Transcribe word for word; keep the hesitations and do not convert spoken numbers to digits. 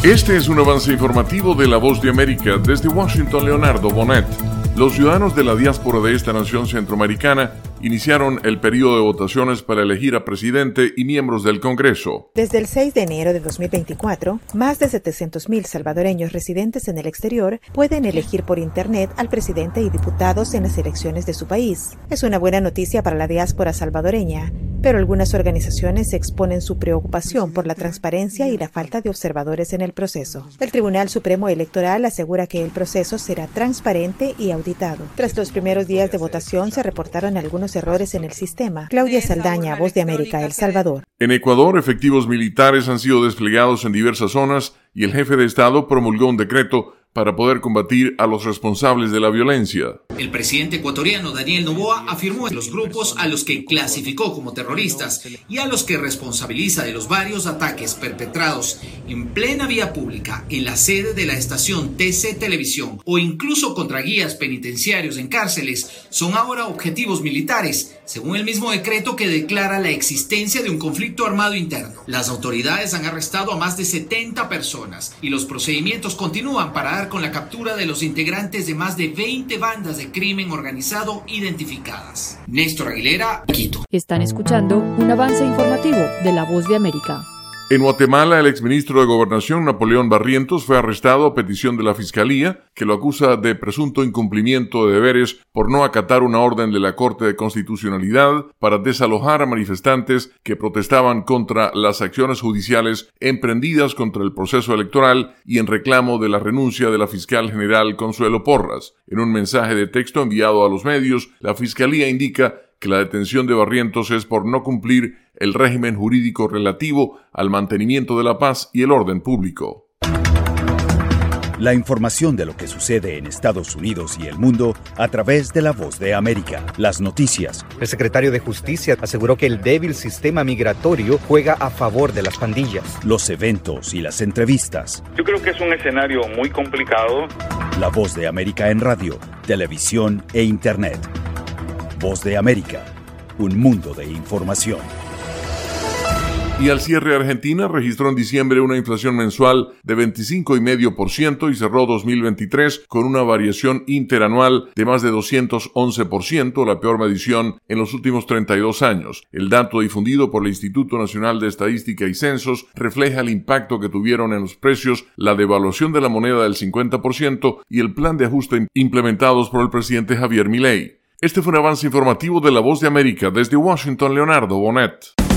Este es un avance informativo de La Voz de América. Desde Washington, Leonardo Bonet. Los ciudadanos de la diáspora de esta nación centroamericana iniciaron el periodo de votaciones para elegir a presidente y miembros del Congreso. Desde el seis de enero de dos mil veinticuatro, más de setecientos mil salvadoreños residentes en el exterior pueden elegir por Internet al presidente y diputados en las elecciones de su país. Es una buena noticia para la diáspora salvadoreña, pero algunas organizaciones exponen su preocupación por la transparencia y la falta de observadores en el proceso. El Tribunal Supremo Electoral asegura que el proceso será transparente y auditado. Tras los primeros días de votación se reportaron algunos errores en el sistema. Claudia Saldaña, Voz de América, El Salvador. En Ecuador, efectivos militares han sido desplegados en diversas zonas y el jefe de Estado promulgó un decreto para poder combatir a los responsables de la violencia. El presidente ecuatoriano Daniel Noboa afirmó que los grupos a los que clasificó como terroristas y a los que responsabiliza de los varios ataques perpetrados en plena vía pública en la sede de la estación T C Televisión o incluso contra guías penitenciarios en cárceles son ahora objetivos militares, según el mismo decreto que declara la existencia de un conflicto armado interno. Las autoridades han arrestado a más de setenta personas y los procedimientos continúan para dar con la captura de los integrantes de más de veinte bandas de crimen organizado identificadas. Néstor Aguilera, Quito. Están escuchando un avance informativo de La Voz de América. En Guatemala, el exministro de Gobernación, Napoleón Barrientos, fue arrestado a petición de la Fiscalía, que lo acusa de presunto incumplimiento de deberes por no acatar una orden de la Corte de Constitucionalidad para desalojar a manifestantes que protestaban contra las acciones judiciales emprendidas contra el proceso electoral y en reclamo de la renuncia de la fiscal general Consuelo Porras. En un mensaje de texto enviado a los medios, la Fiscalía indica que la detención de Barrientos es por no cumplir el régimen jurídico relativo al mantenimiento de la paz y el orden público. La información de lo que sucede en Estados Unidos y el mundo a través de La Voz de América. Las noticias. El secretario de Justicia aseguró que el débil sistema migratorio juega a favor de las pandillas. Los eventos y las entrevistas. Yo creo que es un escenario muy complicado. La Voz de América en radio, televisión e Internet. Voz de América, un mundo de información. Y al cierre, Argentina registró en diciembre una inflación mensual de veinticinco coma cinco por ciento y cerró dos mil veintitrés con una variación interanual de más de doscientos once por ciento, la peor medición en los últimos treinta y dos años. El dato difundido por el Instituto Nacional de Estadística y Censos refleja el impacto que tuvieron en los precios la devaluación de la moneda del cincuenta por ciento y el plan de ajuste implementados por el presidente Javier Milei. Este fue un avance informativo de La Voz de América. Desde Washington, Leonardo Bonet.